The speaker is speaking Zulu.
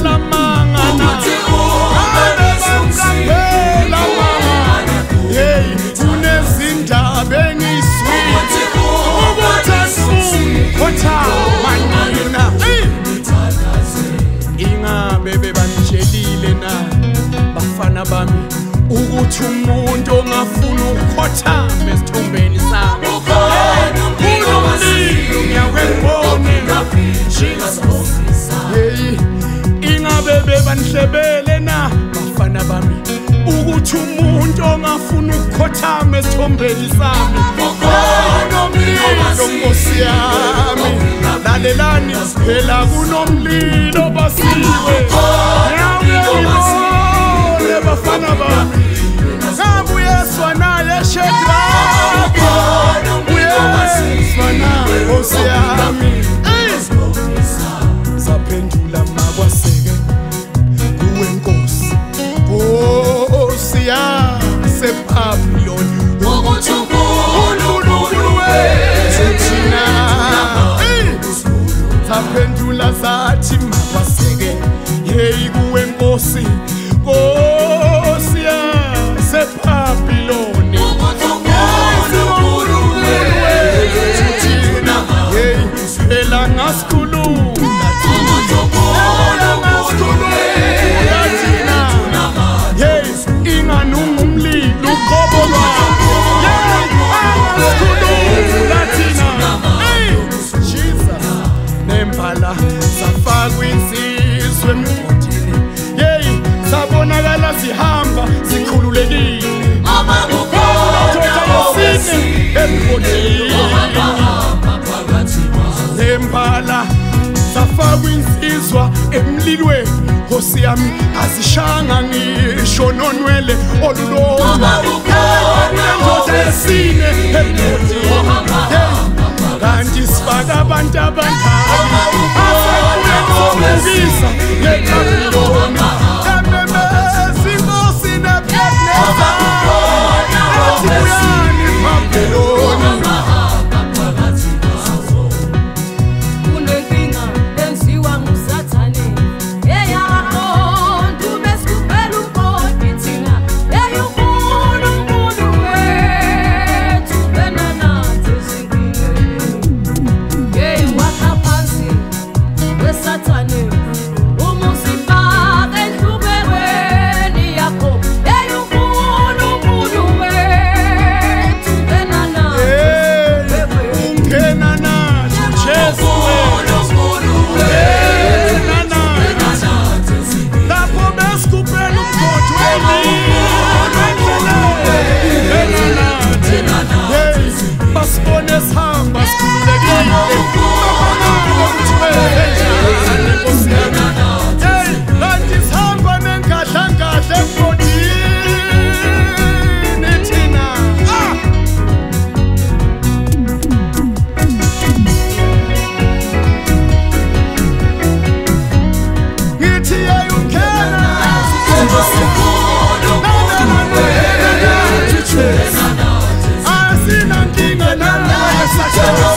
ngaphela mangana hey kunezindaba engizwile ukuthi asifuna manina ingabe bebanitshelile na bafana bami ukuthi umuntu ongafuna ukukhothama esithombeni sami kunomlilo ngiyakubona hey ingabe bebanihlebele na bafana bami ukuthi umuntu ongafuna ukukhothama esithombeni sami kunomlilo Nkosi yami lalelani phela kunomlilo basiwe ngiyabona bafana bami ngabuyeswa naye Shedraki uyeswa naye Nkosi yami saphendula makwaseke kuwe Nkosi Nkosi yaseBhabhiloni ukuthi uNkulunkulu wethu thina saphendula sathi makwaseke hey kuwe Nkosi Nkosi yaseBhabhiloni ukuthi uNkulunkulu wethu thina hey phela ngasikhulula thina hey inganungumlilo uqobo lwakho ngasikhulula thina hey Jesus nempala safakwa insizwe emgodini hey sabonakala sihamba sikhululekile emgodini nempala safakwa insizwa emlilweni Nkosi yami azishanga ngisho nonwele olulodwa ndoda esine emgodini kanti sifaka abantu abadala asekuyenza ngeBhabhiloni ememeza inkosi neBhabhiloni athi buyani eBhabhiloni kunenkinga enziwa nguSathane eyaqonda besikubela unkodi thina eyuNkulunkulu wethu bena nathi ezinkingeni hey wakha phansi weSathane umusifaka enhlubekweni yakho eyuNkulunkulu wethu bena nathi ungena nathi Jesu lapho besikubela unkodi basibone sihamba sikhululekile kanti sihamba nengadlangadla emgodini thina ngithi yayungena asinankinga nawe